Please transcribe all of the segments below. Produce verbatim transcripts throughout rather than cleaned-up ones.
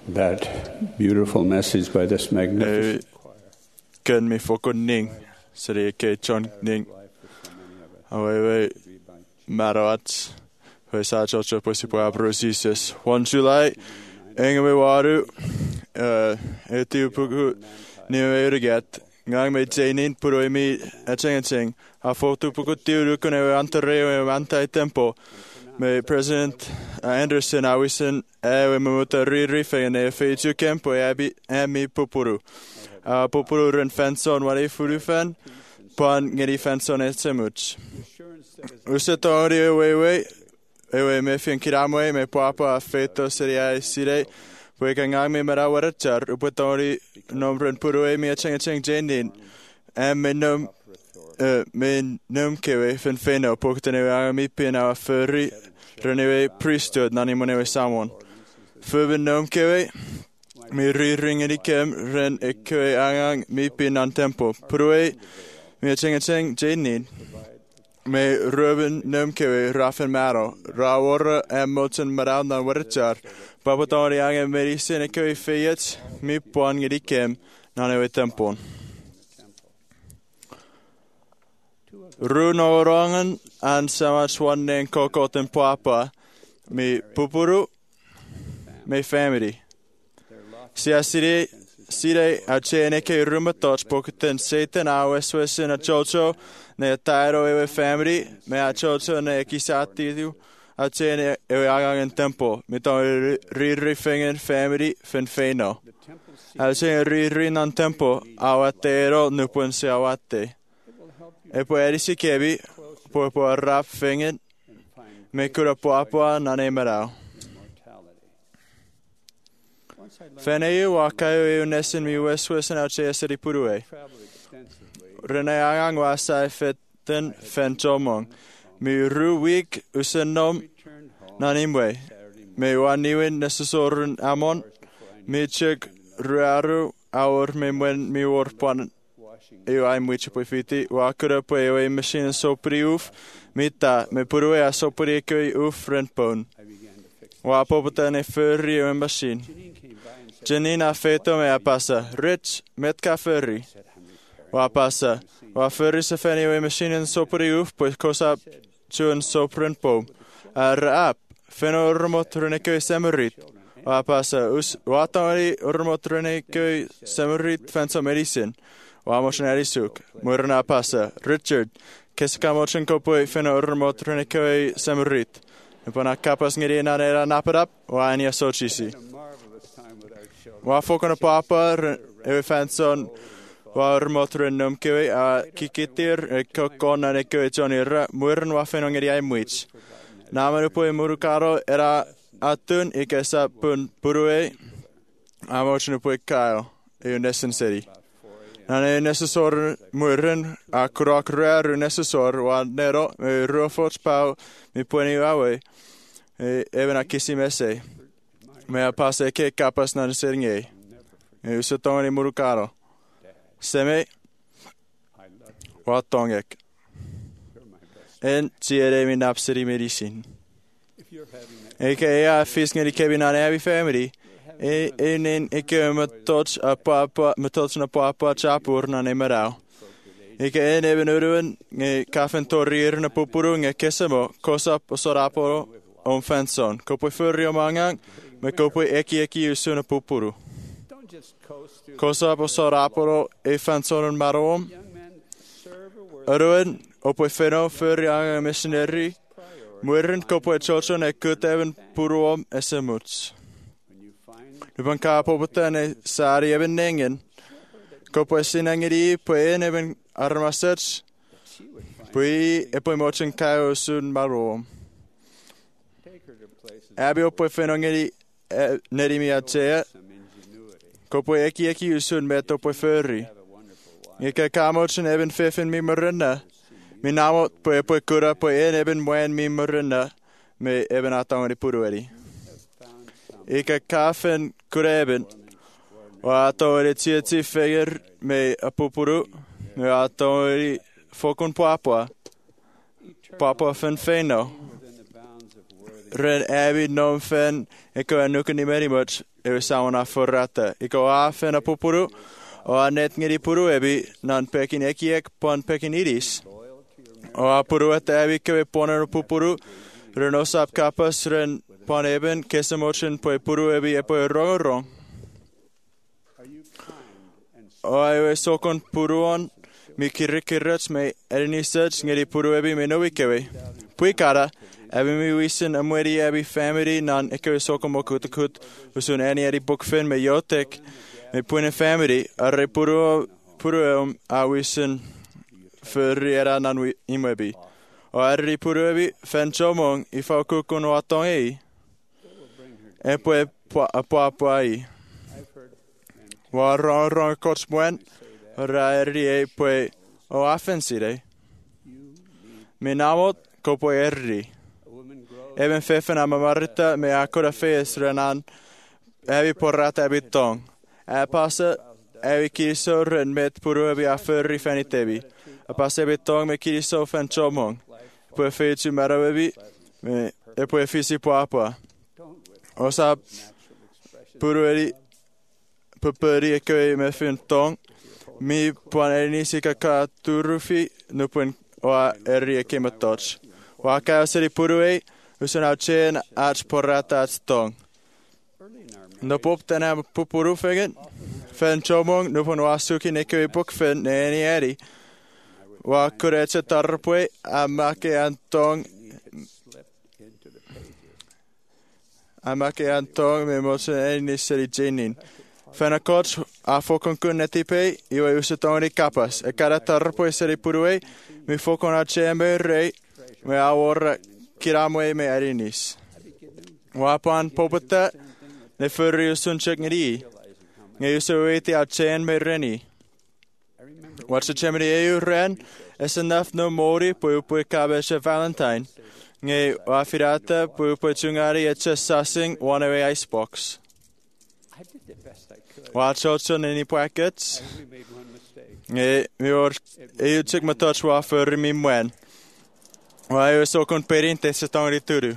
that beautiful message by this magnificent Ken mi foko ning. Sari ke chon ning. Awewe maroat. Hoi sa chocho posi po abrosis. One July. Engwe waru. E tiu puku. Niwe uruget. Ngang me jainin puro mi acheng acheng. A foto puku tiu rukun e antareo e antai tempo. Me President Anderson awisen e we muta riri fe ne fe ju kempo e abi e mi pupuru. A pupuru ren fenson wari furu fen. Pan ngeri fenson e semuch. Usetori we we e we me fian kiramwe me papa a feto seria sire. We kan ngang me mara warachar upetori nomren puru e mi acheng acheng jenin. E me nom Uh, men num kewe fen feno pokten e aga mi pina furry renewe priesthood nani monewe samon furben num kewe mi ri ring e kem ren e kewe agang mi pinan tempo prue mi cheng cheng jenin me ruben num kewe rafen maro rawor e moten maran na warchar papotori aga medicine e kewe feyet mi pon e kem nani we tempon Runo orangen an sama swannen kokoten papa mi pupuru mi family. Sia sire sire a chene ke rumatot pokten seten a weswesen a chocho ne tairo e family me a chocho ne kisati tu a chene e agangen tempo mi to ri ri fingen family fen feno. A chene ri ri nan tempo awatero nupun se awate. E poi erisi kebi, poi po rap fingen, me kura po apua nane marau. Feneu wakaio e unesin mi weswesen au che eseri purue. Rene agang wasa e feten fen chomong. Mi ruwig usenom nanimwe. Me waniwin nesusorun amon. Mi chik ruaru aur me mwen mi warpan. Eu ai muito por fiti, o acura por eu a machine sopri uf, mita me puru e a sopri que uf renpon. O a popota ne furry eu machine. Janina feito me a passa, rich metka furry. O a passa, o a furry se feni eu machine sopri uf, pois cosa chun sopren po. A rap, feno remot reneke semerit. O a passa, us o atori remot reneke semerit fenso medicine. Vamos na risuk. Murna passa. Richard. Keskamochen kopoi fena urmot renikoi semurit. Ipona kapas ngiri na era napadap. Wa ania sochisi. Wa fokona papa e fanson wa urmot renum koi a kikitir e kokona ne koi jonira. Murn wa fena ngiri ai muich. Namaru poi murukaro era atun ikesa pun purue. Amochen poi kaio. E unessen city. Nane necessor muren a krok rare necessor wa nero me rofot pau mi poni awe e even a kisi mese me a passe ke capas nan seringe e usotoni murukaro seme wa tongek en tiere mi napseri medicine e ke a fisngeri kebinan heavy family E en ik me tots a papa me tots na papa chapur na ne marau. Ik en even uruen nge kafen torir na pupuru nge kesemo kosa posoraporo on fenson. Kopoi furrio mangang me kopoi eki eki usu na pupuru. Kosa posoraporo e fenson marom. Uruen opoi feno furrio anga missionary. Muren kopoi chocho ne kuteven puruom esemuts. Nupan ka popota ne sari even nengen. Kopo sinangiri poe even armasach. Pui e poi mochen kao sun maro. Abio poi fenongiri nerimi atea. Kopo eki eki usun meto poi furry. Ika ka mochen even fifen mi marina. Mi namo poi poi kura poi en even moen mi marina. Me even atangari purueri. Ika kafen kureben. Wa atori tieti feger me apupuru. Me atori fokun papa. Papa fen feno. ren ebi nom fen eko anuka ni meri much e sauna forrata. Iko a fen a pupuru o a net ngiri puru ebi nan pekin ekiek pon pekin iris. O a puru at ebi kewe poner pupuru ren osap kapas ren pon eben kesamochin poe puru ebi e poe rong. O a ewe sokon puruon mi kirikirats me erinisats ngiri puru ebi me nowi kewe. Pui kara ebi mi wisin amweri ebi family nan ekewe sokon mo kutakut usun eni eri bukfin me yotek me puine family arre puru puru um a wisin fyrri era nan wi imwebi. O arri puru ebi fen chomong i fau kukun o atong ei e poe a poa poa i. Wa rong rong kots mwen ra erri e poe o afensire. Me namot ko poe erri. Eben fefen a mamarita me akora fees renan ebi porrata ebi tong. E pasa ebi kiriso ren met puru ebi a fyrri fenitebi. A pasa ebi tong me kiriso fen chomong. Poe feitu mero ebi me e poe fisi poa poa. Osa puru eri pupuri e koe me fin tong. Mi puan eri nisi ka ka turufi nupun oa eri e kema toch. Wa ka seri puru e usun au chen ach porrata ach tong. No pop tena pupuru fegen. Fen chomong nupun wa suki ne koe buk fin ne eni eri. Wa kurecha tarpue a make an tong. A make an tong me mosen eri niseri jenin. Fena coach a fokon kun netipe iwe usatoni kapas. E kada tarpue seri purue mi fokon a chembe rei me awor kiramwe me erinis. Wapan popata ne furri usun chek ngiri. Nge usuweti a chen me reni. Watsa chemri eu ren es enough no mori pui pui kabesha Valentine. Nge wafirata pui pui chungari etcha sassing one away icebox. Watch also any packets. Nge mi or eu chik ma touch wa furri mi mwen. Wa eu so kon perinte se tangri turu.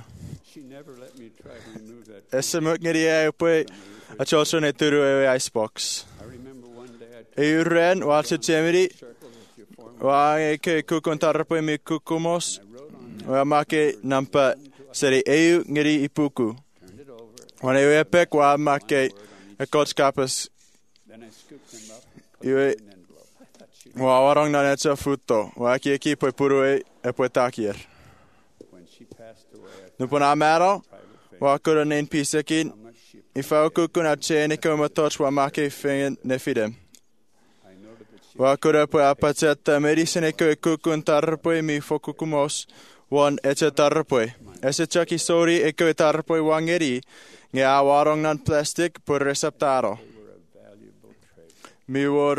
Essa mukngeri eu pui a chocho ne turu away icebox. Eu ren watcha chemri. Wa ke kukon tarpo mi kukumos. Wa make nampa seri eu ngiri ipuku. Wana eu epek wa make a coach kapas. Eu wa warong na netsa futo. Wa ki ki poi puru e e poi takier. No pona mero wa kura nen pisekin. Ifa kukun a chene koma touch wa make fingen ne fidem. Wa kura po apacetta medicine ko kukun tarpoi mi fokukumos wan echa tarpoi. Ese chaki sori e ko tarpoi wangeri nge awarong nan plastic por receptaro. Mi wor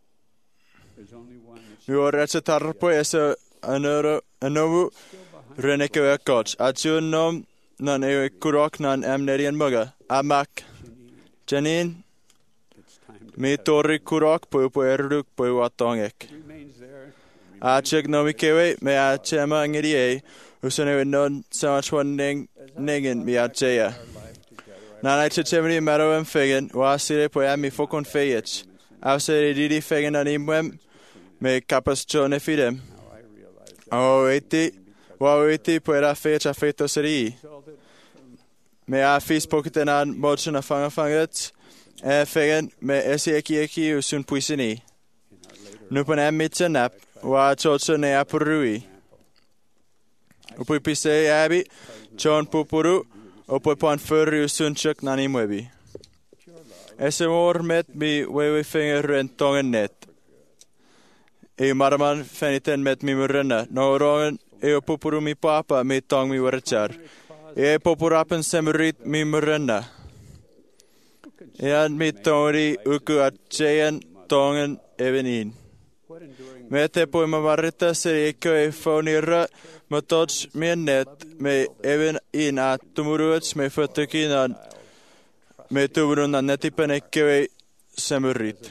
mi wor echa tarpoi ese anoro anovu reneko e coach. Achun nom nan e kurok nan amnerian muga. Amak Janin mi torri kurok pui pui eruduk pui watongek. A chik no mi kewe me a chema ngiri e usune non samachwan ning ningen mi a cheya. Nanai che chemri mero em fegen wa sire pui a mi fokon feyech. A sire didi fegen an imwem me kapas chone fidem. O eti wa eti pui ra feyech a feito siri. Me a fis pokiten an mochen a fangafanget. E fegen me esi eki eki usun puisini. Nupan em mitsa nap, wa chotso ne apurui. Upui pise abi, chon pupuru, upui pan furri usun chuk nani mwebi. Ese mor met mi wewe finger ren tongen net. E maraman feniten met mi murrena, no rongen e pupuru mi papa mi tong mi warachar. E popurapen semerit mi murrena. Ian mi tori uku at cheyan tongen evenin. Mete poi mamarita seri eko e fonira matoch mi net me even in a tumuruats me fotokinan me tumurun an netipen eko e semurit.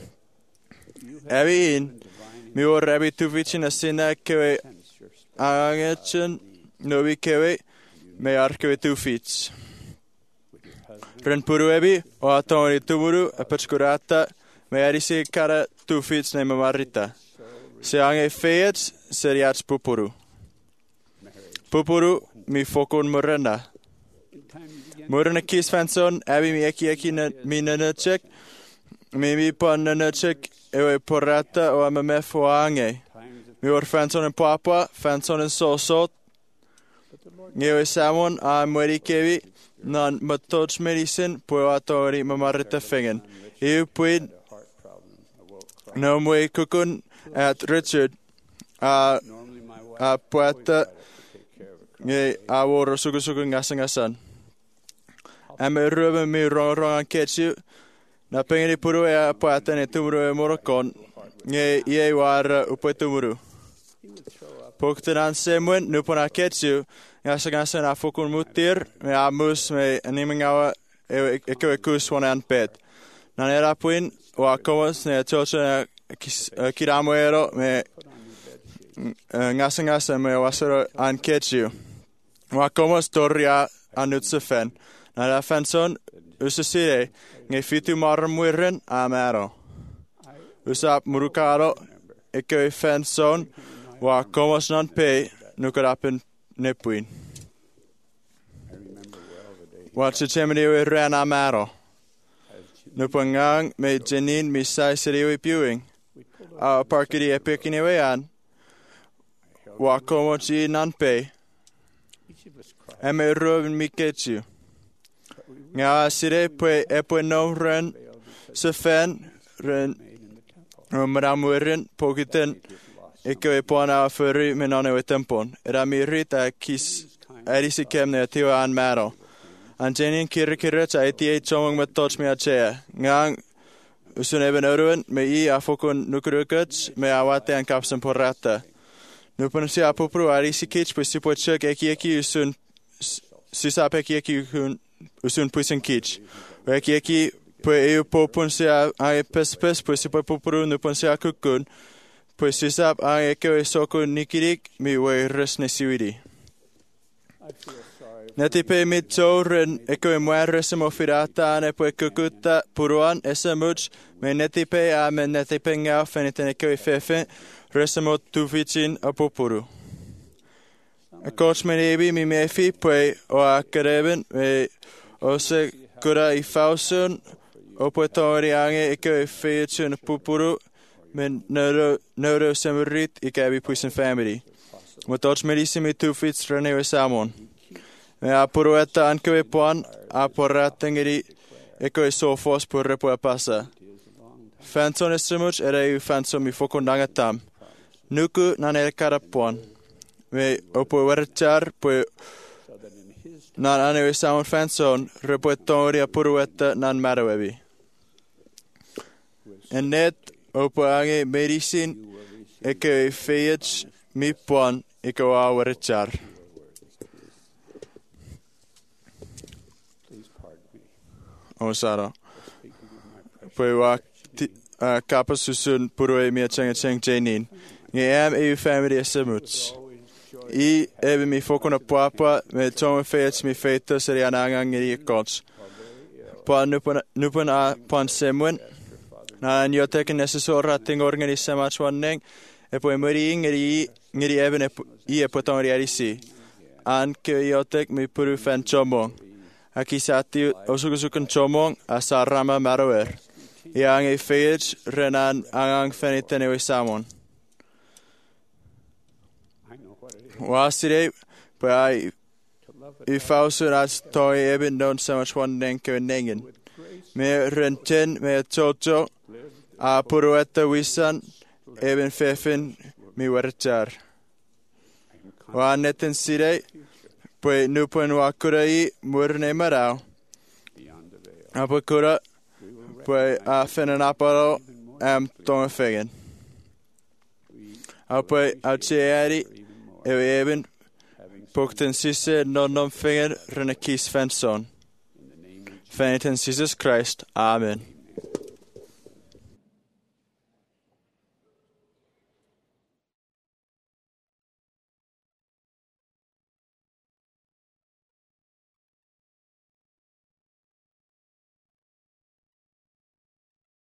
Evi in mi or evi tuvicin a sina eko e angetchen novi kewe me arkewe tufits. Ren puruebi o atoni tumuru a perskurata me arisi kara tufits ne mamarita. Se ange feets seriats pupuru. Pupuru mi fokon murena. Murena kis fanson abi mi eki eki na mi nanachek. Mi mi pan nanachek ewe porata o amame foange. Mi or fanson en papa, fanson en sosot. Ngewe samon a mweri kevi nan matots medicine po atori mamarita fingen. Iu puid no mwe kukun at Richard a a poeta nge a woro suku suku ngasan ngasan. Ame rube mi rong rong an ketchu na pengeni puru e a poeta ne tumuru e morokon nge ie war upo tumuru. Pokten an semwen nupon a ketchu ngasan ngasan a fokun mutir me a mus me animingawa e e kus wan an pet. Nan era puin wa komos ne chocho kiramoero me ngasa ngasa me wasero an ketchu. Wa komos torria anutsefen. Na la fanson usasire nge fitu marmuiren amaro. Usap murukaro eke fanson wa komos non pe nukarapen nepuin. Wa chichemini we ran amaro. Nupangang me jenin misai siriwi piwing. A parkiri epikini wean. Wa komochi nanpe. Eme ruben mi ketchu. Nga sire pwe epwe no ren sefen ren mramuren pokiten eke pona furi menone we tempon. Era mi rita kis erisi kemne tiwa an maro. An jenin kiri kiri cha eti e chomong met touch me a chea. Ngang usun eben uruen me i a fokun nukurukets me awate an kapsen porrata. Nupun si a popru a risi kich pues si po chuk eki eki usun sisap eki eki usun puisen kich. Eki eki pue eu popun si a a pes pes pues si po popru nupun si a kukun pues sisap a eki e sokun nikirik mi we resne siwidi. Netipe mitouren eko muerrese mofirata ane po kukuta puruan esemuch me netipe a me netipe ngau feniten eko fefe resemo tufitsin apopuru. Coach menebi mi mefi poi o akareben me ose kura I fausun o potori ange eko feitsun pupuru men neuro neuro semurit ikabi puisen family. Mo coach medisimi tufits renewe samon. Me a purueta ankewe puan a porrata ngeri eko e sofos purre po pasa. Fanson estrimuch ere u fanson mi fokon nangatam. Nuku nan e karapuan. Me opo werchar po nan anewe samon fanson repoetori a purueta nan marawebi. En net opo ange medicine eko e feich mi puan eko a werchar. Osaro. Poi wa kapa susun purue mi changa chang jenin. Nge am e family esemuts. I ebe mi fokona papa me tome feits mi feita seri ananga ngiri kots. Pa nupan nupan a pan semwen. Na nyo teken nesesora ting organisema chwaneng. E poi muri ngiri ngiri ebe ne I e potong riarisi. An ke yotek mi puru fan chomong. Aki sati osukusukan chomong asa rama maroer. Iang e feij renan angang feniten e samon. Wasire pai I fausun as toi eben non so much one nenko nengen. Me renten me chocho a purueta wisan eben fefen mi werchar. Wa neten sire Poi nupun wakura I murne marau. Apakura poi a fenanaparo am tonga fegen. Apoi a cheari ewe eben pokten sisse nonnom fegen renakis fanson. Feniten Jesus Christ. Amen.